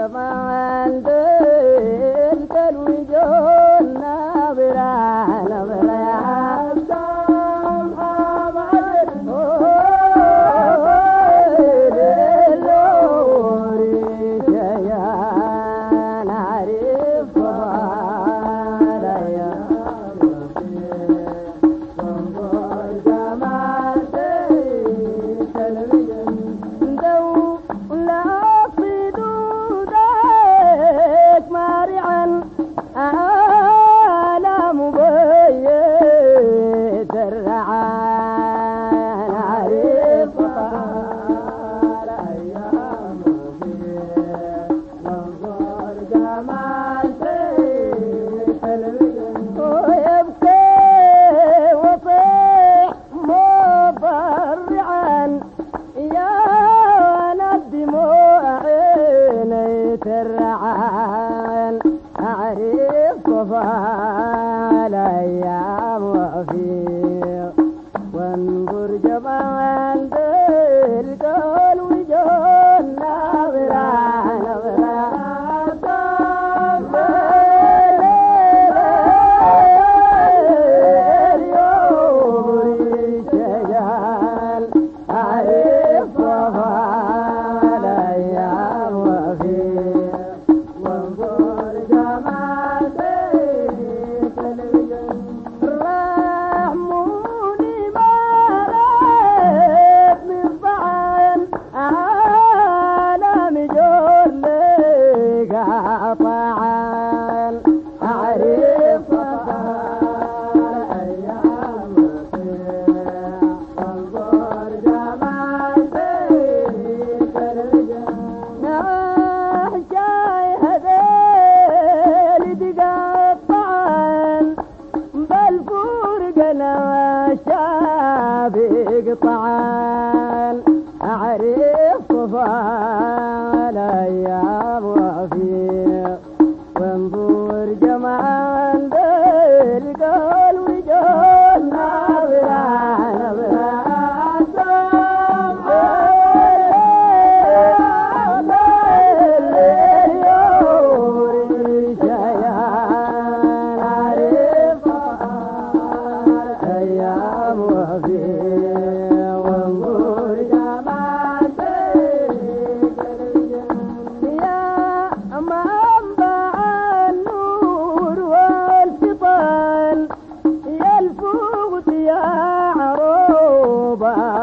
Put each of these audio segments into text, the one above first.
جمال دل كالوجون نابرة نابرة يا سام حمد للوري شيان عريف صبار يا صبار جمال دل كالوجون دو لا صدودك مارعا على مبيت الرعان عريف طال أيام منظر جمال سيف الوجن ويبكي وصيح مضرعا يا الدموع عيني ترعان أعرف صفا الأيام وفيق وانظر جمال ذلك الوجون نظرة نظرة يوري شجال أعرف صفا الأيام وفيق وانظر جمال ذلك الوجون رحموني ما رأيت من طعن عالم جور لك طعن أعرف صفا الأيام وفيق وانظر جمال ذلك الوجون أحشاي هذيل تقطعن بل فرقنا شابق طعن أعرف صفا الأيام وفيق وانظر جمال ذلك الوجون نظرة نظرة يوري شيان عريف الأيام وفيق وانظر جمال ذلك الوجون يا منبع النور والفطن يا الفوت يا عروب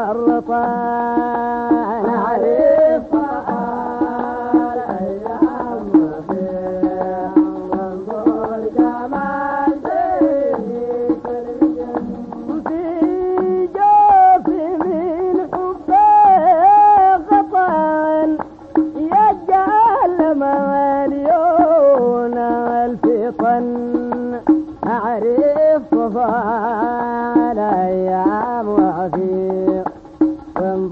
الرطان عريف الأيام وفيق وانظر جمال ذلك الوجون في جوف من حبك غطان يجعل مليون الفطن أعرف صفا الأيام وفيق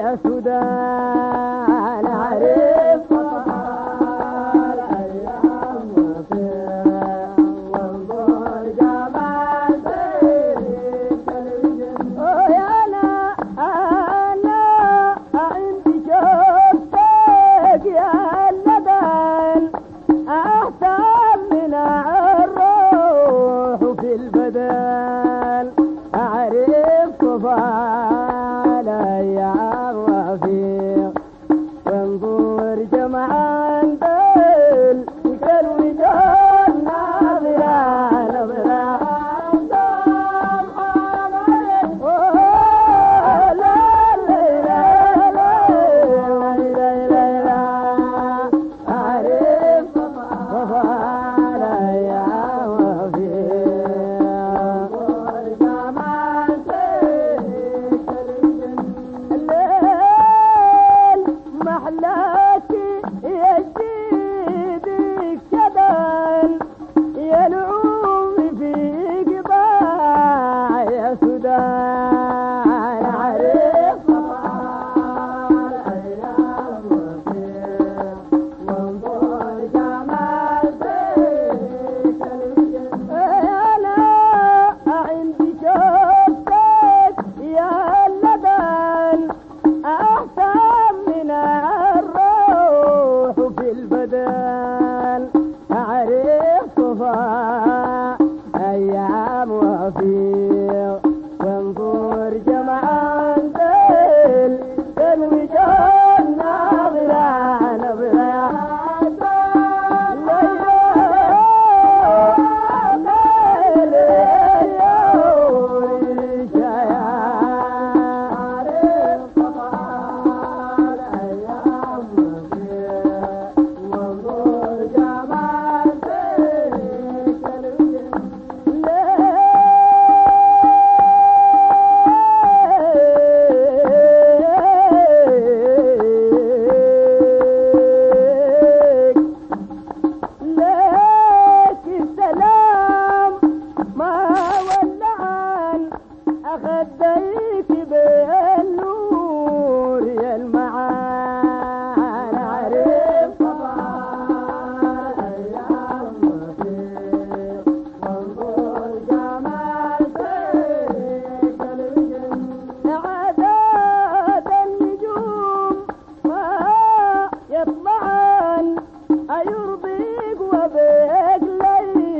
يا سودان عرف طال أيام وفيه وانظر جمال سيرك الوجه يا أنا عندي شوفتك يا اللبن أحسن من الروح في البدن أعرف طفال أيام رفيق وانظر جمعان دل كالوجود ناظرة نظرة أيام وفيق وانظر جمعان دل كالوجود ناظرة نظرة أخديك بالنور يا المعان عرف طبعا أيام وفيق وانظر جمال سيرك الوجه عداد النجوم ما يطلعن أيرضيك وبيك لي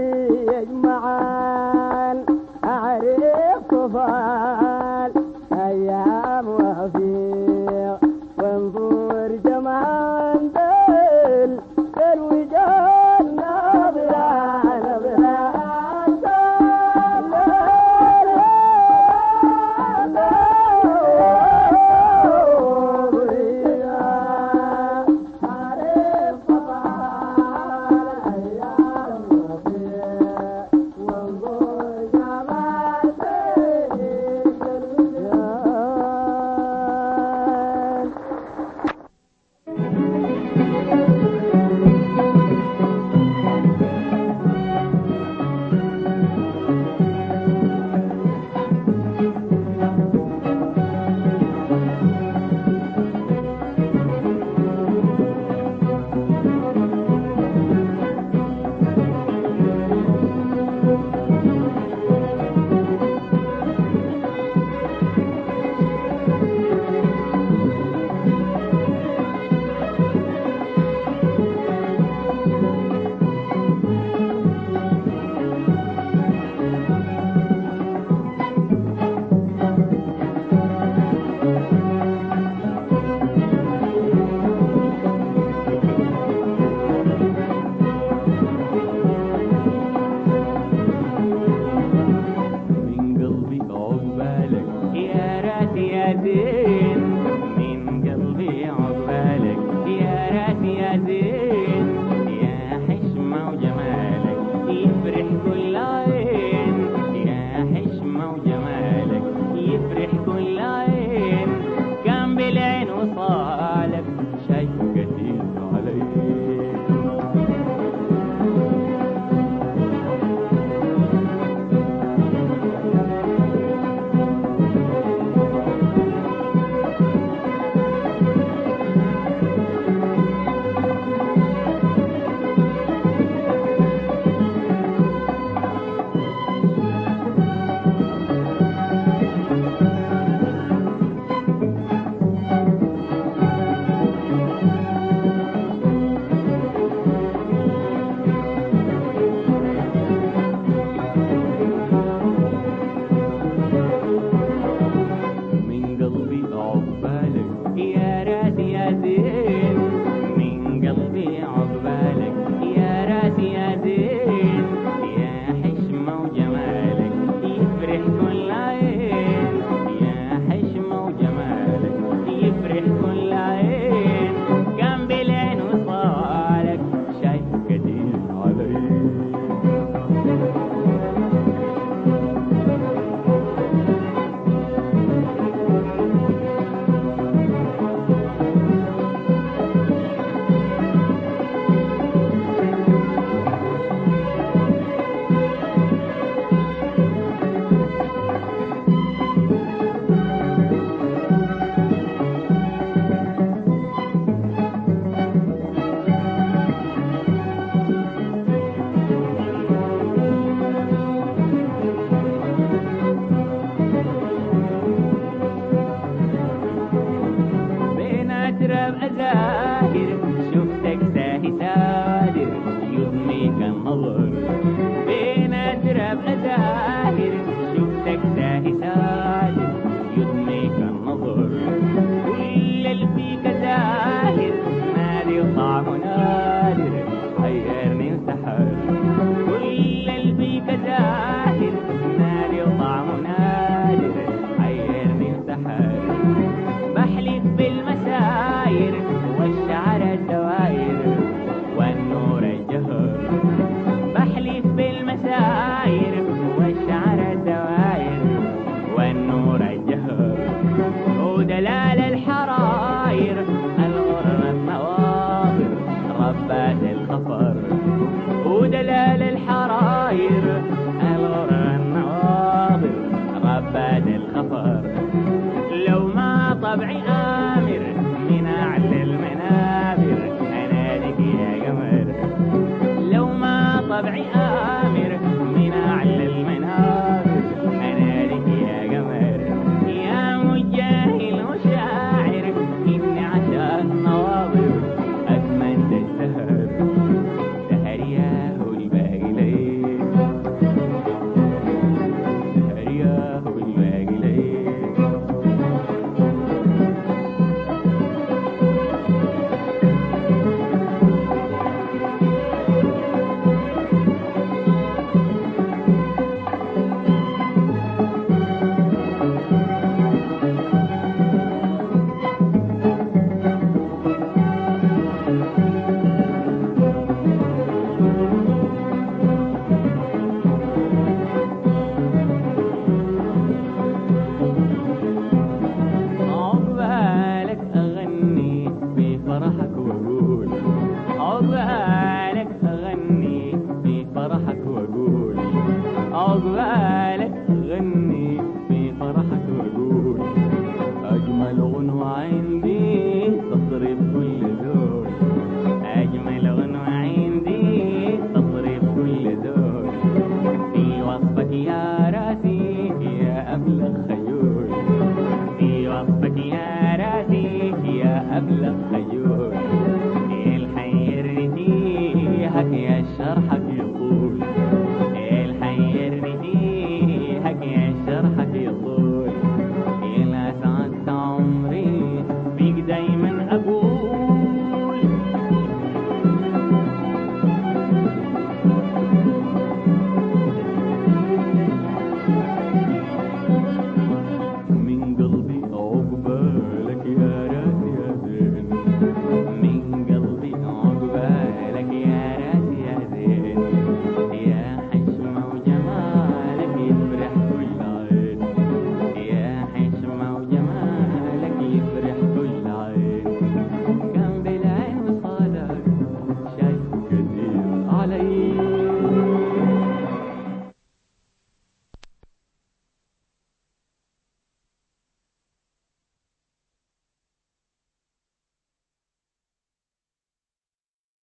يجمعان أعرف طفال أيام وفيق وانظر جمعان دل كالوجود ناظرة نظرة عرف طفال أيام وفيق وانظر جمال سيرك طبعي آمر من أعلى المنابر أناديك يا قمر. لو ما طبعي آمر من أعلى المنابر أناديك يا قمر. يا مجاهل وشاعر إني عشان نواظر أتمنى السهر. سهر يا هو الباقي ليك، سهر يا هو الباقي ليك. عقبالك أغني بفرحك وأقول، عقبالك أغني بفرحك وأقول، عقبالك أغني بفرحك وأقول. أجمل غنوة عندي تصرف كل ذول، أجمل غنوة عندي تصرف كل ذول. في وصفك يا راسي يا أبلغ خيول، في وصفك يا راسي يا أبلغ خيول.